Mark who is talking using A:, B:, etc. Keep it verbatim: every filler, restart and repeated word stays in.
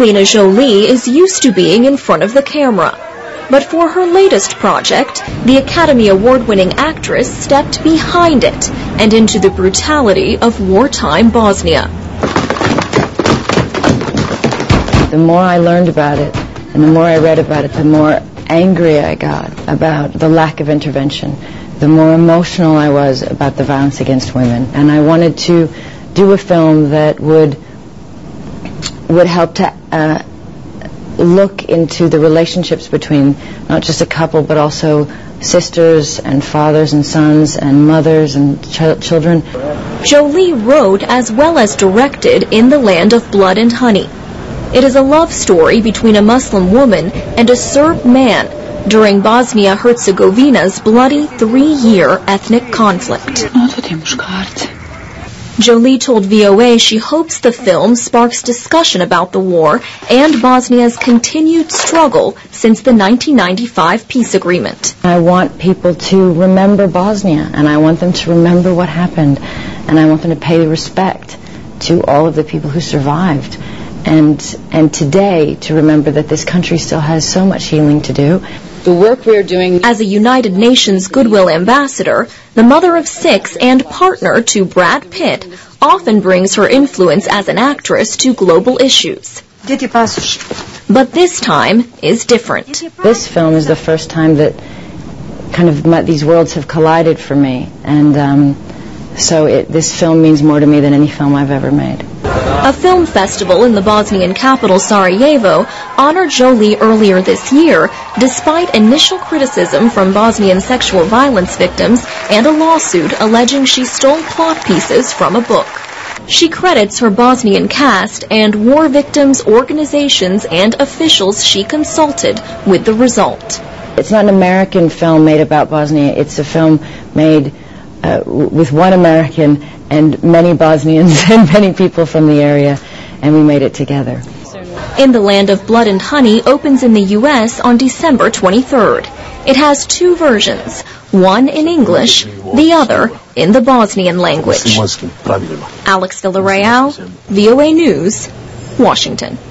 A: Angelina Jolie is used to being in front of the camera. But for her latest project, the Academy Award-winning actress stepped behind it and into the brutality of wartime Bosnia.
B: The more I learned about it, and the more I read about it, the more angry I got about the lack of intervention, the more emotional I was about the violence against women. And I wanted to do a film that would would help to uh, look into the relationships between not just a couple, but also sisters and fathers and sons and mothers and ch- children.
A: Jolie wrote as well as directed In the Land of Blood and Honey. It is a love story between a Muslim woman and a Serb man during Bosnia-Herzegovina's bloody three-year ethnic conflict. Jolie told V O A she hopes the film sparks discussion about the war and Bosnia's continued struggle since the nineteen ninety-five peace agreement.
B: I want people to remember Bosnia, and I want them to remember what happened, and I want them to pay respect to all of the people who survived, and and today to remember that this country still has so much healing to do.
C: The work we are doing
A: as a United Nations Goodwill Ambassador, the mother of six and partner to Brad Pitt often brings her influence as an actress to global issues. But this time is different.
B: This film is the first time that kind of my, these worlds have collided for me, and um, so it, this film means more to me than any film I've ever made.
A: A film festival in the Bosnian capital, Sarajevo, honored Jolie earlier this year, despite initial criticism from Bosnian sexual violence victims and a lawsuit alleging she stole plot pieces from a book. She credits her Bosnian cast and war victims' organizations and officials she consulted with the result.
B: It's not an American film made about Bosnia. It's a film made uh, with one American and many Bosnians and many people from the area, and we made it together.
A: In the Land of Blood and Honey opens in the U S on December twenty-third. It has two versions, one in English, the other in the Bosnian language. Alex Villarreal, V O A News, Washington.